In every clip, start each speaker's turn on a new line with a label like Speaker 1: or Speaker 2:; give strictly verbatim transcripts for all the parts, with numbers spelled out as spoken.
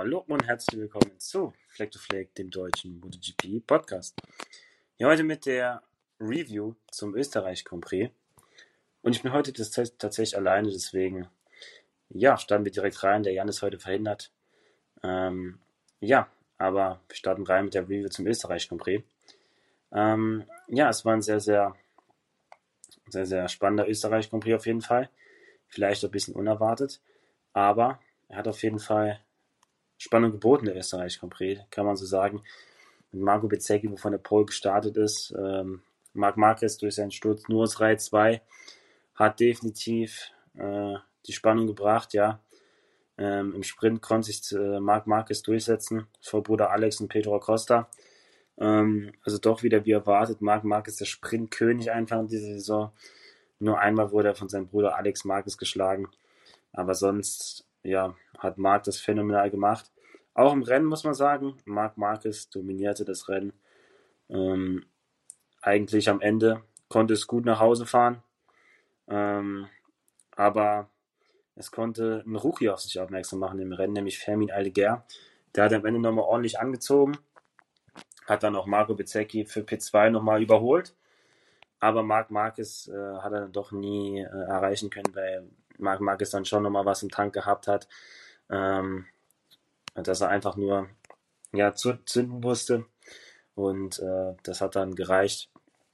Speaker 1: Hallo und herzlich willkommen zu Fleck to Fleck, dem deutschen MotoGP Podcast. Hier heute mit der Review zum Österreich Grand Prix. Und ich bin heute das tatsächlich alleine, deswegen ja, starten wir direkt rein. Der Jan ist heute verhindert. Ähm, ja, aber wir starten rein mit der Review zum Österreich Grand Prix. Ähm, ja, es war ein sehr, sehr, sehr, sehr spannender Österreich Grand Prix auf jeden Fall. Vielleicht ein bisschen unerwartet, aber er hat auf jeden Fall Spannung geboten, der Österreich Grand Prix, kann man so sagen. Mit Marco Bezzecchi, wo von der Pole gestartet ist. Ähm, Marc Marquez durch seinen Sturz nur aus Reihe zwei hat definitiv äh, die Spannung gebracht, ja. Ähm, Im Sprint konnte sich äh, Marc Marquez durchsetzen vor Bruder Alex und Pedro Acosta. Ähm, also doch wieder wie erwartet. Marc Marquez der Sprintkönig einfach in dieser Saison. Nur einmal wurde er von seinem Bruder Alex Marquez geschlagen. Aber sonst, ja, hat Marc das phänomenal gemacht. Auch im Rennen muss man sagen, Marc Marquez dominierte das Rennen. Ähm, eigentlich am Ende konnte es gut nach Hause fahren. Ähm, aber es konnte ein Rookie auf sich aufmerksam machen im Rennen, nämlich Fermin Aldeguer. Der hat am Ende nochmal ordentlich angezogen. Hat dann auch Marco Bezzecchi für P zwei nochmal überholt. Aber Marc Marquez äh, hat er doch nie äh, erreichen können, weil Marc Marquez dann schon nochmal was im Tank gehabt hat. Ähm, dass er einfach nur ja, zünden musste. Und äh, das hat dann gereicht,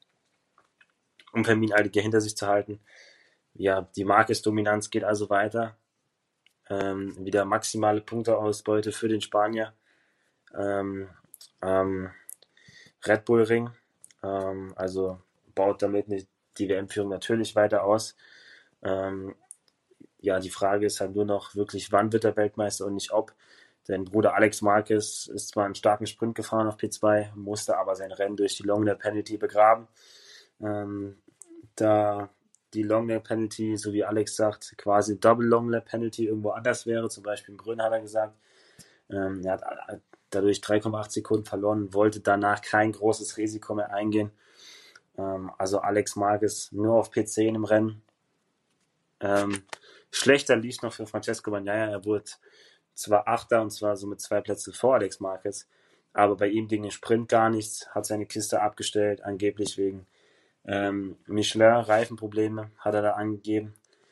Speaker 1: um Fermin Aldeguer hinter sich zu halten. Ja, die Marquez-Dominanz geht also weiter. Ähm, wieder maximale Punkteausbeute für den Spanier. Ähm, ähm, Red Bull Ring. Ähm, also baut damit die W M-Führung natürlich weiter aus. Ähm, ja, die Frage ist halt nur noch wirklich, wann wird er Weltmeister und nicht ob. Denn Bruder Alex Marquez ist zwar einen starken Sprint gefahren auf P zwei, musste aber sein Rennen durch die Long Lap Penalty begraben. Ähm, da die Long Lap Penalty, so wie Alex sagt, quasi Double Long Lap Penalty irgendwo anders wäre, zum Beispiel in Brünn hat er gesagt. Ähm, er hat dadurch drei Komma acht Sekunden verloren, wollte danach kein großes Risiko mehr eingehen. Ähm, also Alex Marquez nur auf P zehn im Rennen. Ähm, schlechter lief noch für Francesco Bagnaia, er wurde zwar Achter und zwar so mit zwei Plätzen vor Alex Marquez, aber bei ihm ging den Sprint gar nichts, hat seine Kiste abgestellt, angeblich wegen ähm, Michelin-Reifenprobleme, hat er da angegeben.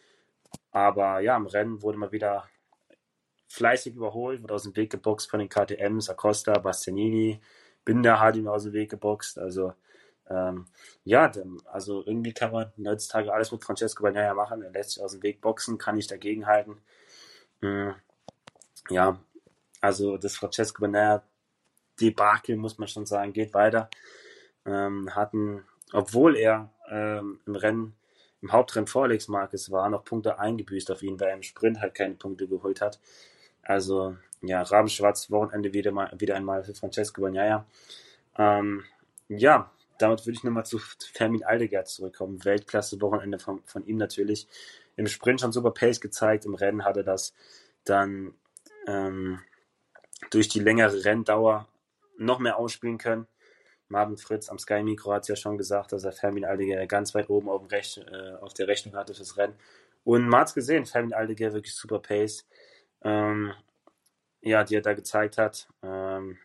Speaker 1: Aber ja, im Rennen wurde mal wieder fleißig überholt, wurde aus dem Weg geboxt von den K T Ms, Acosta, Bastianini, Binder hat ihn aus dem Weg geboxt, also ähm, ja, also irgendwie kann man heutzutage alles mit Francesco Bagnaia machen, er lässt sich aus dem Weg boxen, kann nicht dagegenhalten. Mhm. Ja, also das Francesco Bagnaia Debakel, muss man schon sagen, geht weiter. Ähm, hatten, obwohl er ähm, im Rennen, im Hauptrennen vor Alex Marquez war, noch Punkte eingebüßt auf ihn, weil er im Sprint halt keine Punkte geholt hat. Also, ja, rabenschwarz Wochenende wieder, mal, wieder einmal für Francesco Bagnaia. Ähm, ja, damit würde ich nochmal zu Fermin Aldeguer zurückkommen. Weltklasse-Wochenende von, von ihm natürlich. Im Sprint schon super Pace gezeigt, im Rennen hat er das dann ähm, durch die längere Renndauer noch mehr ausspielen können. Marvin Fritz am Sky Mikro hat ja schon gesagt, dass er Fermin Aldeguer ganz weit oben auf, dem Rech- äh, auf der Rechnung hatte fürs Rennen. Und man hat es gesehen, Fermin Aldeguer wirklich super Pace. Ähm, ja, die er da gezeigt hat. Ähm,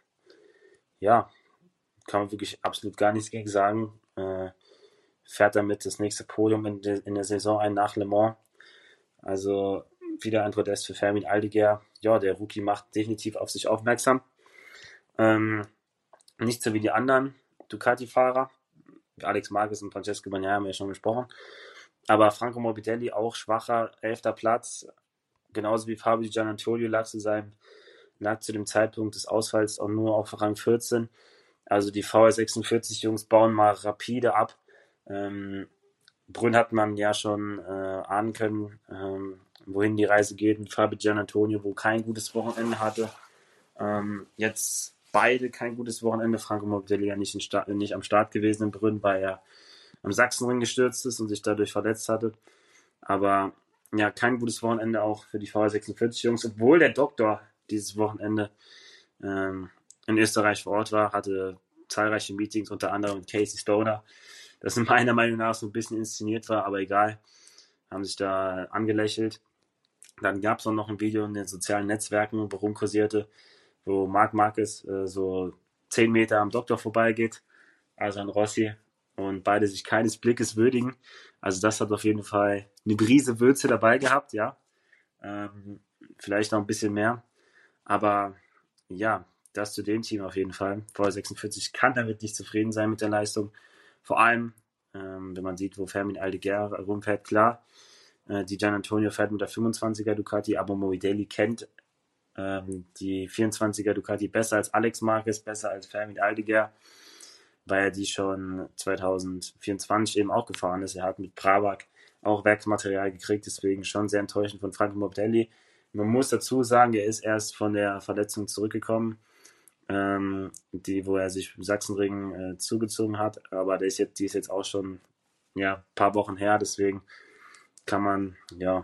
Speaker 1: ja, kann man wirklich absolut gar nichts gegen sagen. Äh, fährt damit das nächste Podium in, de, in der Saison ein nach Le Mans. Also wieder ein Podest für Fermin Aldeguer. Ja, der Rookie macht definitiv auf sich aufmerksam. Ähm, nicht so wie die anderen Ducati-Fahrer. Alex Marquez und Francesco Bagnaia haben wir ja schon gesprochen. Aber Franco Morbidelli auch schwacher, elfter Platz. Genauso wie Fabio Giannantonio lag zu seinem lag zu dem Zeitpunkt des Ausfalls auch nur auf Rang vierzehn. Also die V R sechsundvierzig Jungs bauen mal rapide ab. Ähm, Brünn hat man ja schon äh, ahnen können, ähm, wohin die Reise geht mit Fabio Giannantonio, wo kein gutes Wochenende hatte. Ähm, jetzt beide kein gutes Wochenende. Franco Morbidelli ja nicht, in Start, nicht am Start gewesen in Brünn, weil er am Sachsenring gestürzt ist und sich dadurch verletzt hatte. Aber ja, kein gutes Wochenende auch für die V R sechsundvierzig Jungs, obwohl der Doktor dieses Wochenende ähm, in Österreich vor Ort war, hatte zahlreiche Meetings, unter anderem mit Casey Stoner, das meiner Meinung nach so ein bisschen inszeniert war, aber egal, haben sich da angelächelt. Dann gab es auch noch ein Video in den sozialen Netzwerken, wo rumkursierte, wo Marc Marquez äh, so zehn Meter am Doktor vorbeigeht, also an Rossi, und beide sich keines Blickes würdigen. Also das hat auf jeden Fall eine Brise Würze dabei gehabt, ja. Ähm, vielleicht noch ein bisschen mehr. Aber ja, das zu dem Team auf jeden Fall. V sechsundvierzig kann damit nicht zufrieden sein mit der Leistung. Vor allem, ähm, wenn man sieht, wo Fermin Aldeguer rumfährt, klar. Äh, die Gian Antonio fährt mit der fünfundzwanziger Ducati, aber Morbidelli kennt ähm, die vierundzwanziger Ducati besser als Alex Marquez, besser als Fermin Aldeguer, weil er die schon zwanzig vierundzwanzig eben auch gefahren ist. Er hat mit Brabak auch Werksmaterial gekriegt, deswegen schon sehr enttäuschend von Franco Morbidelli. Man muss dazu sagen, er ist erst von der Verletzung zurückgekommen, ähm, die, wo er sich im Sachsenring äh, zugezogen hat, aber der ist jetzt, die ist jetzt auch schon ja, ein paar Wochen her, deswegen kann man ja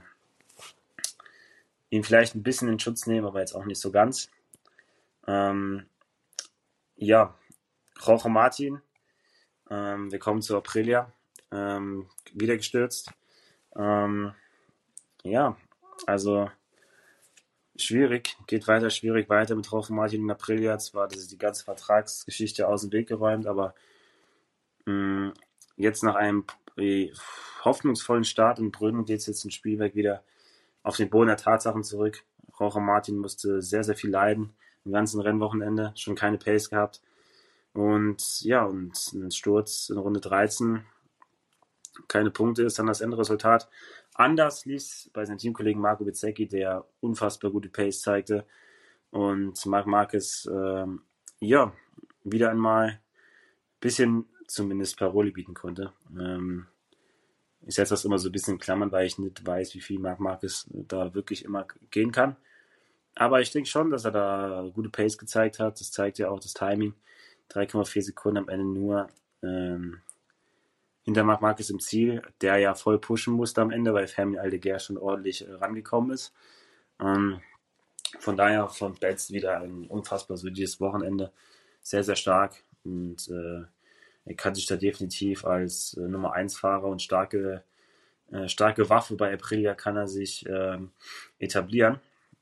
Speaker 1: ihn vielleicht ein bisschen in Schutz nehmen, aber jetzt auch nicht so ganz. Ähm, ja, Jorge Martin, ähm, wir kommen zu Aprilia, ähm, wieder gestürzt. Ähm, ja, also schwierig, geht weiter, schwierig weiter mit Jorge Martin in Aprilia. Zwar das ist die ganze Vertragsgeschichte aus dem Weg geräumt, aber mh, jetzt nach einem äh, hoffnungsvollen Start in Brünn geht es jetzt im Spielwerk wieder auf den Boden der Tatsachen zurück. Jorge Martin musste sehr, sehr viel leiden im ganzen Rennwochenende, schon keine Pace gehabt. Und ja, und ein Sturz in Runde dreizehn, keine Punkte, ist dann das Endresultat. Anders lief es bei seinem Teamkollegen Marco Bezzecchi, der unfassbar gute Pace zeigte. Und Marc Marquez, ähm, ja, wieder einmal ein bisschen zumindest Paroli bieten konnte. Ähm, ich setze das immer so ein bisschen in Klammern, weil ich nicht weiß, wie viel Marc Marquez da wirklich immer gehen kann. Aber ich denke schon, dass er da gute Pace gezeigt hat. Das zeigt ja auch das Timing. drei Komma vier Sekunden am Ende nur ähm, hinter Marc Marquez im Ziel, der ja voll pushen musste am Ende, weil Fermin Aldeguer schon ordentlich äh, rangekommen ist. Ähm, von daher von Betz wieder ein unfassbar solides Wochenende. Sehr, sehr stark. Und äh, er kann sich da definitiv als äh, Nummer eins Fahrer und starke, äh, starke Waffe bei Aprilia kann er sich ähm, etablieren.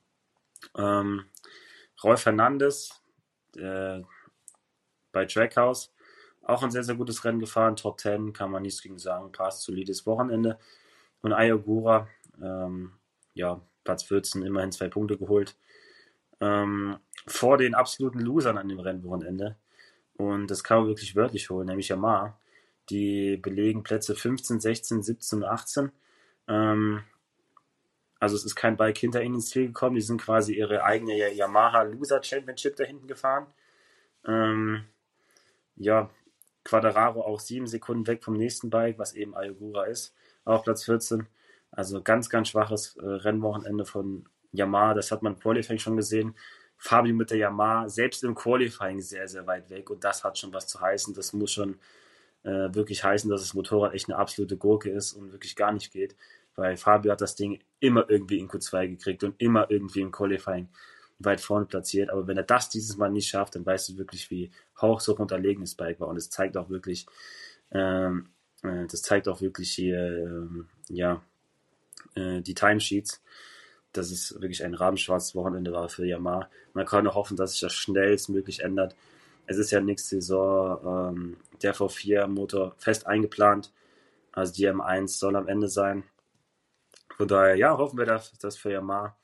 Speaker 1: Ähm, Rolf Hernandez äh, bei Trackhouse auch ein sehr, sehr gutes Rennen gefahren. Top zehn kann man nichts gegen sagen. Passt, solides Wochenende. Und Ayogura, ähm, ja, Platz vierzehn, immerhin zwei Punkte geholt. Ähm, vor den absoluten Losern an dem Rennwochenende. Und das kann man wirklich wörtlich holen, nämlich Yamaha. Die belegen Plätze fünfzehn, sechzehn, siebzehn und achtzehn. Ähm, also es ist kein Bike hinter ihnen ins Ziel gekommen. Die sind quasi ihre eigene Yamaha Loser Championship da hinten gefahren. Ähm, ja, Quadraro auch sieben Sekunden weg vom nächsten Bike, was eben Ayogura ist, auf Platz vierzehn. Also ganz, ganz schwaches äh, Rennwochenende von Yamaha. Das hat man im Qualifying schon gesehen. Fabio mit der Yamaha, selbst im Qualifying sehr, sehr weit weg. Und das hat schon was zu heißen. Das muss schon äh, wirklich heißen, dass das Motorrad echt eine absolute Gurke ist und wirklich gar nicht geht. Weil Fabio hat das Ding immer irgendwie in Q zwei gekriegt und immer irgendwie im Qualifying weit vorne platziert. Aber wenn er das dieses Mal nicht schafft, dann weißt du wirklich, wie haushoch unterlegen das Bike war. Und es zeigt auch wirklich, ähm, äh, das zeigt auch wirklich hier, ähm, ja, äh, die Timesheets, dass es wirklich ein rabenschwarzes Wochenende war für Yamaha. Man kann nur hoffen, dass sich das schnellstmöglich ändert. Es ist ja nächste Saison ähm, der V vier Motor fest eingeplant. Also die M eins soll am Ende sein. Von daher, ja, hoffen wir, dass das für Yamaha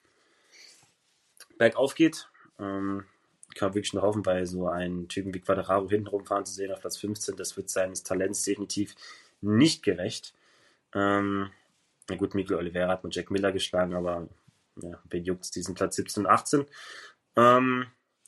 Speaker 1: bergauf geht. Ähm, kann wirklich nur hoffen, weil so einen Typen wie Quadraro hinten rumfahren zu sehen auf Platz fünfzehn, das wird seines Talents definitiv nicht gerecht. Ähm, na gut, Miguel Oliveira hat mit Jack Miller geschlagen, aber ja, wen juckt's, diesen Platz siebzehn und achtzehn. Ähm,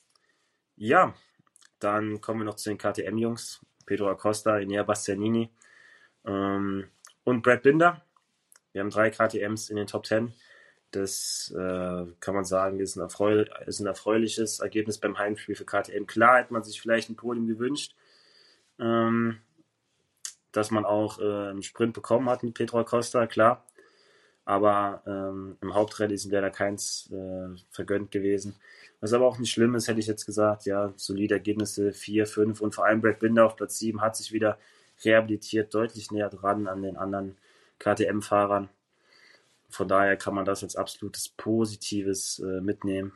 Speaker 1: ja, dann kommen wir noch zu den K T M-Jungs. Pedro Acosta, Enea Bastianini ähm, und Brad Binder. Wir haben drei K T Ms in den Top zehn. Das äh, kann man sagen, ist ein, erfreulich, ist ein erfreuliches Ergebnis beim Heimspiel für K T M. Klar hätte man sich vielleicht ein Podium gewünscht, ähm, dass man auch äh, einen Sprint bekommen hat mit Pedro Acosta, klar. Aber ähm, im Hauptrennen ist ihm leider keins äh, vergönnt gewesen. Was aber auch nicht schlimm ist, hätte ich jetzt gesagt. Ja, solide Ergebnisse, vier, fünf und vor allem Brad Binder auf Platz sieben hat sich wieder rehabilitiert, deutlich näher dran an den anderen K T M-Fahrern. von daher kann man das als absolutes Positives äh, mitnehmen.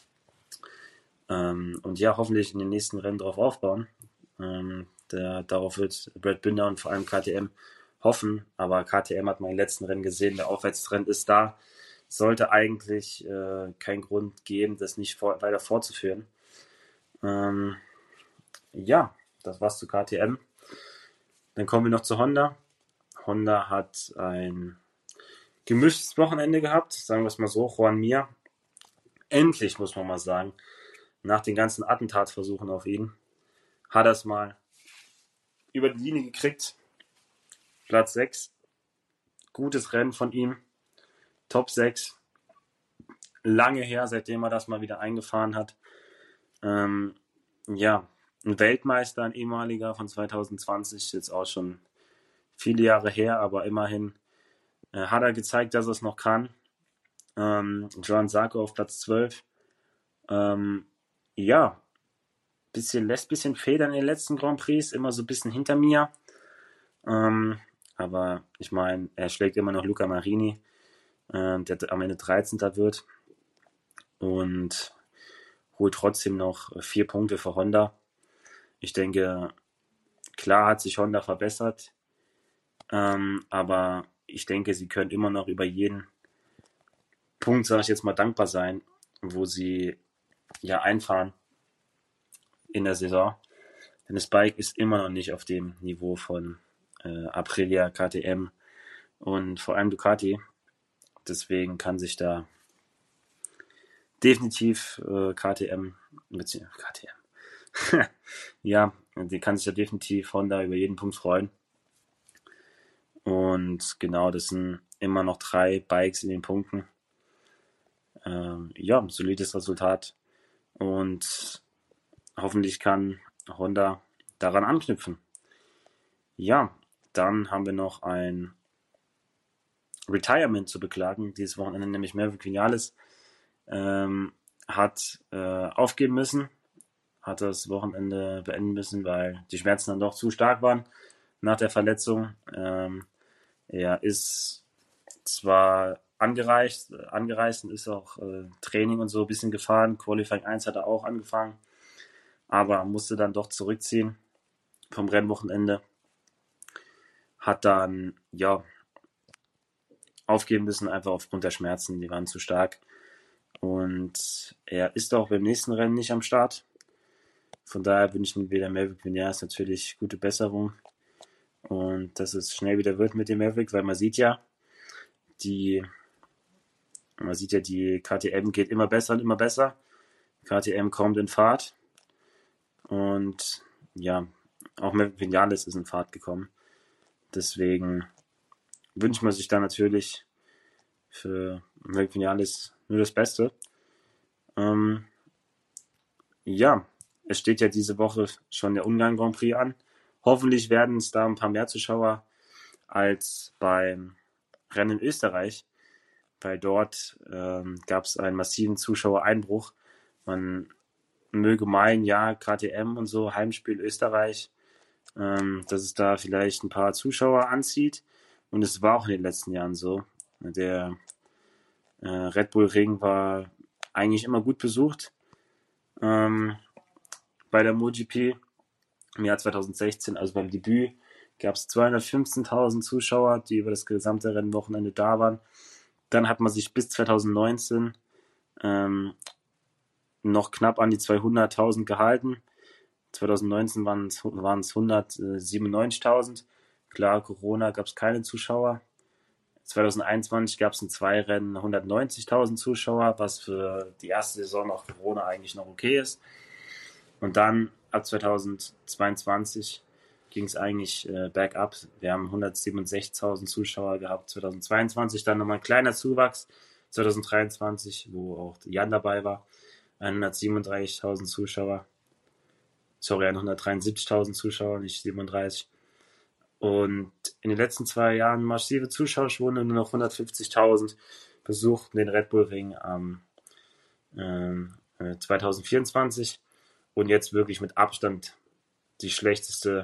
Speaker 1: Ähm, und ja, hoffentlich in den nächsten Rennen darauf aufbauen. Ähm, der, darauf wird Brad Binder und vor allem K T M hoffen. Aber K T M hat man im letzten Rennen gesehen, der Aufwärtstrend ist da. Sollte eigentlich äh, keinen Grund geben, das nicht vor, weiter fortzuführen. Ähm, ja, das war's zu K T M. Dann kommen wir noch zu Honda. Honda hat ein gemischtes Wochenende gehabt, sagen wir es mal so. Joan Mir, endlich muss man mal sagen, nach den ganzen Attentatsversuchen auf ihn, hat er es mal über die Linie gekriegt. Platz sechs. Gutes Rennen von ihm. Top sechs. Lange her, seitdem er das mal wieder eingefahren hat. Ähm, ja, ein Weltmeister, ein ehemaliger von zwanzig zwanzig, jetzt auch schon viele Jahre her, aber immerhin äh, hat er gezeigt, dass er es noch kann. Ähm, Johann Zarco auf Platz zwölf. Ähm, ja, bisschen, lässt ein bisschen federn in den letzten Grand Prix, immer so ein bisschen hinter mir. Ähm, aber ich meine, er schlägt immer noch Luca Marini, äh, der am Ende dreizehnter wird und holt trotzdem noch vier Punkte für Honda. Ich denke, klar hat sich Honda verbessert, ähm, aber ich denke, sie können immer noch über jeden Punkt, sage ich jetzt mal, dankbar sein, wo sie ja einfahren in der Saison. Denn das Bike ist immer noch nicht auf dem Niveau von äh, Aprilia, K T M und vor allem Ducati. Deswegen kann sich da definitiv äh, K T M, beziehungsweise K T M, ja, die kann sich da definitiv Honda über jeden Punkt freuen. Und genau, das sind immer noch drei Bikes in den Punkten. Ähm, ja, solides Resultat. Und hoffentlich kann Honda daran anknüpfen. Ja, dann haben wir noch ein Retirement zu beklagen. Dieses Wochenende, nämlich Maverick Vinales, ähm, hat äh, aufgeben müssen, hat das Wochenende beenden müssen, weil die Schmerzen dann doch zu stark waren nach der Verletzung. Ähm, er ist zwar angereist, angereist und ist auch äh, Training und so ein bisschen gefahren. Qualifying eins hat er auch angefangen, aber musste dann doch zurückziehen vom Rennwochenende. Hat dann, ja, aufgeben müssen, einfach aufgrund der Schmerzen, die waren zu stark. Und er ist auch beim nächsten Rennen nicht am Start. Von daher wünschen wir der Maverick Vinales natürlich gute Besserung und dass es schnell wieder wird mit dem Maverick, weil man sieht ja, die man sieht ja, die K T M geht immer besser und immer besser. K T M kommt in Fahrt und ja, auch Maverick Vinales ist in Fahrt gekommen. Deswegen wünscht man sich da natürlich für Maverick Vinales nur das Beste. Ähm, ja, es steht ja diese Woche schon der Ungarn Grand Prix an. Hoffentlich werden es da ein paar mehr Zuschauer als beim Rennen in Österreich, weil dort ähm, gab es einen massiven Zuschauereinbruch. Man möge meinen, ja, K T M und so, Heimspiel Österreich, ähm, dass es da vielleicht ein paar Zuschauer anzieht. Und es war auch in den letzten Jahren so. Der äh, Red Bull Ring war eigentlich immer gut besucht. Ähm, bei der MotoGP im Jahr zwanzig sechzehn, also beim Debüt, gab es zweihundertfünfzehntausend Zuschauer, die über das gesamte Rennwochenende da waren. Dann hat man sich bis zwanzig neunzehn ähm, noch knapp an die zweihunderttausend gehalten. zwanzig neunzehn waren es hundertsiebenundneunzigtausend. Klar, Corona, gab es keine Zuschauer. zwanzig einundzwanzig gab es in zwei Rennen hundertneunzigtausend Zuschauer, was für die erste Saison nach Corona eigentlich noch okay ist. Und dann ab zwanzig zweiundzwanzig ging es eigentlich äh, bergab. Wir haben hundertsiebenundsechzigtausend Zuschauer gehabt. zwanzig zweiundzwanzig dann nochmal ein kleiner Zuwachs. zwanzig dreiundzwanzig, wo auch Jan dabei war, hundertsiebenunddreißigtausend Zuschauer. Sorry, hundertdreiundsiebzigtausend Zuschauer, nicht siebenunddreißig. Und in den letzten zwei Jahren massive Zuschauerschwunde, nur noch hundertfünfzigtausend besuchten den Red Bull Ring am ähm, zwanzig vierundzwanzig. Und jetzt wirklich mit Abstand die schlechteste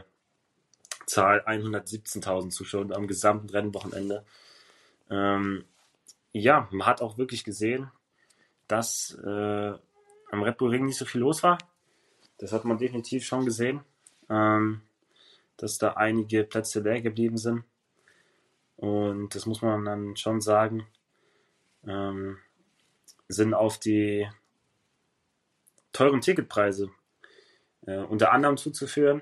Speaker 1: Zahl, hundertsiebzehntausend Zuschauer am gesamten Rennwochenende. Ähm, ja, man hat auch wirklich gesehen, dass äh, am Red Bull Ring nicht so viel los war. Das hat man definitiv schon gesehen, ähm, dass da einige Plätze leer geblieben sind. Und das muss man dann schon sagen, ähm, sind auf die teuren Ticketpreise äh, unter anderem zuzuführen,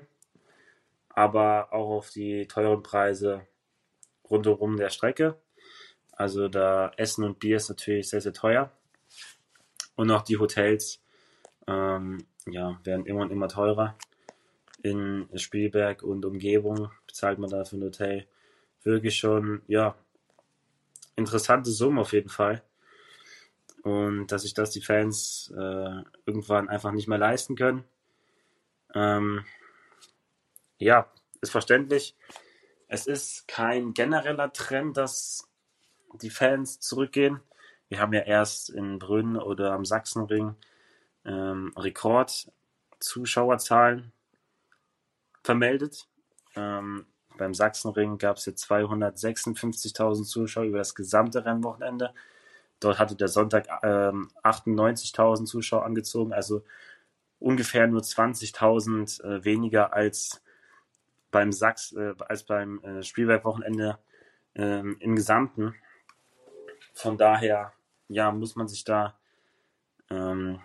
Speaker 1: aber auch auf die teuren Preise rundherum der Strecke. Also da Essen und Bier ist natürlich sehr, sehr teuer. Und auch die Hotels ähm, ja, werden immer und immer teurer. In Spielberg und Umgebung bezahlt man da für ein Hotel wirklich schon, ja, interessante Summen auf jeden Fall. Und dass sich das die Fans äh, irgendwann einfach nicht mehr leisten können. Ähm, ja, ist verständlich. Es ist kein genereller Trend, dass die Fans zurückgehen. Wir haben ja erst in Brünn oder am Sachsenring ähm, Rekord-Zuschauerzahlen vermeldet. Ähm, beim Sachsenring gab es jetzt zweihundertsechsundfünfzigtausend Zuschauer über das gesamte Rennwochenende. Dort hatte der Sonntag ähm, achtundneunzigtausend Zuschauer angezogen, also ungefähr nur zwanzigtausend äh, weniger als beim Sachs, äh, als beim äh, Spielberg-Wochenende ähm, im Gesamten. Von daher, ja, muss man sich da ähm,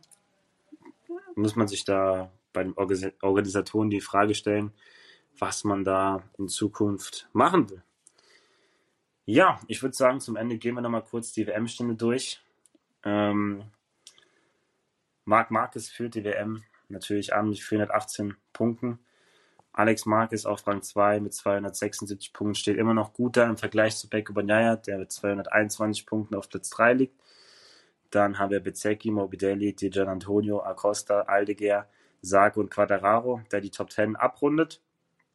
Speaker 1: muss man sich da bei den Organ- Organisatoren die Frage stellen, was man da in Zukunft machen will. Ja, ich würde sagen, zum Ende gehen wir nochmal kurz die W M-Stände durch. Ähm, Marc Marquez führt die W M natürlich an mit vierhundertachtzehn Punkten. Alex Marquez auf Rang zwei mit zweihundertsechsundsiebzig Punkten steht immer noch gut da im Vergleich zu Pecco Bagnaia, der mit zweihunderteinundzwanzig Punkten auf Platz drei liegt. Dann haben wir Bezzecchi, Morbidelli, Di Gianantonio, Acosta, Aldeguer, Sarko und Quartararo, der die Top zehn abrundet.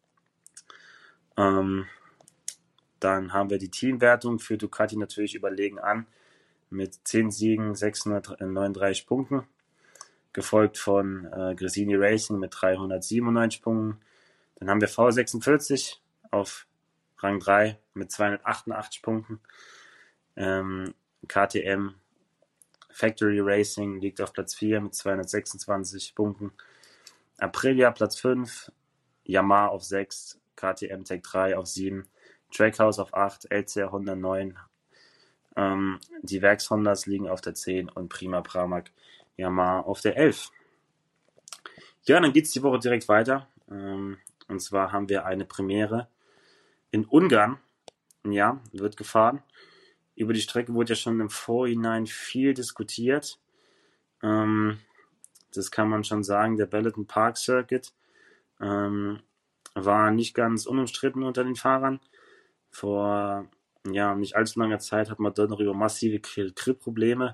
Speaker 1: Ähm, dann haben wir die Teamwertung für Ducati natürlich überlegen an mit zehn Siegen, sechshundertneununddreißig Punkten. Gefolgt von äh, Gresini Racing mit dreihundertsiebenundneunzig Punkten. Dann haben wir V sechsundvierzig auf Rang drei mit zweihundertachtundachtzig Punkten. Ähm, K T M Factory Racing liegt auf Platz vier mit zweihundertsechsundzwanzig Punkten. Aprilia Platz fünf, Yamaha auf sechs, K T M Tech drei auf sieben, Trackhouse auf acht, L C R hundertneun. Ähm, die Werks-Hondas liegen auf der zehn und Prima Pramac Yamaha auf der elf. Ja, dann geht es die Woche direkt weiter. Ähm, und zwar haben wir eine Premiere in Ungarn. Ja, wird gefahren. Über die Strecke wurde ja schon im Vorhinein viel diskutiert. Ähm, das kann man schon sagen. Der Balloton Park Circuit ähm, war nicht ganz unumstritten unter den Fahrern. Vor ja, nicht allzu langer Zeit hat man dort noch über massive Grip-Probleme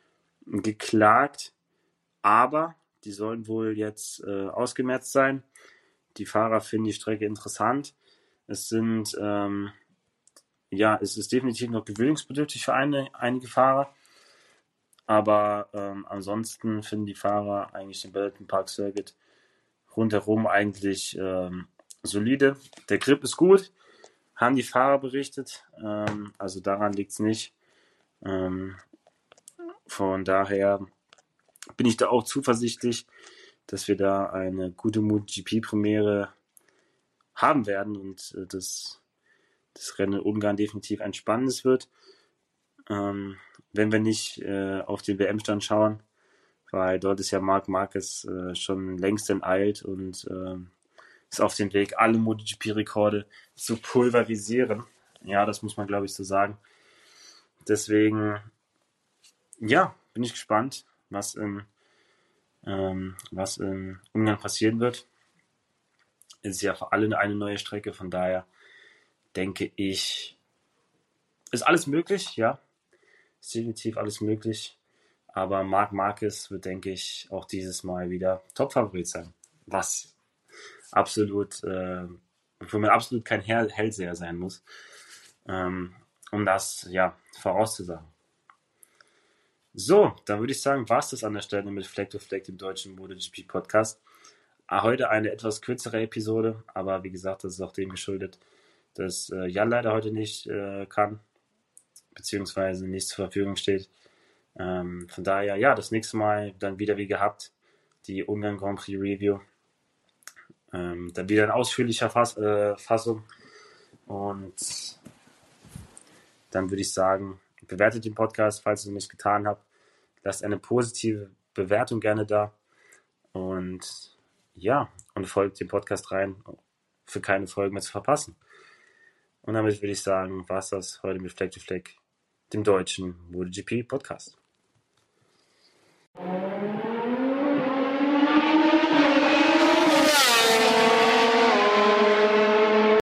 Speaker 1: geklagt. Aber die sollen wohl jetzt äh, ausgemerzt sein. Die Fahrer finden die Strecke interessant. Es sind ähm, ja, es ist definitiv noch gewöhnungsbedürftig für eine, einige Fahrer. Aber ähm, ansonsten finden die Fahrer eigentlich den Balloton Park Circuit rundherum eigentlich ähm, solide. Der Grip ist gut, haben die Fahrer berichtet. Ähm, also daran liegt es nicht. Ähm, von daher bin ich da auch zuversichtlich, dass wir da eine gute MotoGP-Premiere haben werden und äh, das das Rennen in Ungarn definitiv ein spannendes wird. Ähm, wenn wir nicht äh, auf den W M-Stand schauen, weil dort ist ja Marc Marquez äh, schon längst enteilt und äh, ist auf dem Weg, alle MotoGP-Rekorde zu pulverisieren. Ja, das muss man, glaube ich, so sagen. Deswegen, ja, bin ich gespannt, was in, ähm, was in Ungarn passieren wird. Es ist ja für alle eine neue Strecke, von daher denke ich, ist alles möglich, ja. Ist definitiv alles möglich. Aber Marc Marquez wird, denke ich, auch dieses Mal wieder Top-Favorit sein. Was absolut, äh, wofür man absolut kein Hellseher sein muss, ähm, um das, ja, vorauszusagen. So, dann würde ich sagen, war es das an der Stelle mit Fleck to Fleck, dem deutschen MotoGP-Podcast. Heute eine etwas kürzere Episode, aber wie gesagt, das ist auch dem geschuldet, dass äh, Jan leider heute nicht äh, kann. beziehungsweise nicht zur Verfügung steht. Ähm, von daher, ja, das nächste Mal dann wieder wie gehabt, die Ungarn Grand Prix Review. Ähm, dann wieder in ausführlicher Fass, äh, Fassung. Und dann würde ich sagen, bewertet den Podcast, falls ihr es nicht getan habt. Lasst eine positive Bewertung gerne da. Und ja, und folgt dem Podcast rein, für keine Folgen mehr zu verpassen. Und damit würde ich sagen, war es das heute mit Fleck to Fleck, dem deutschen MotoGP Podcast.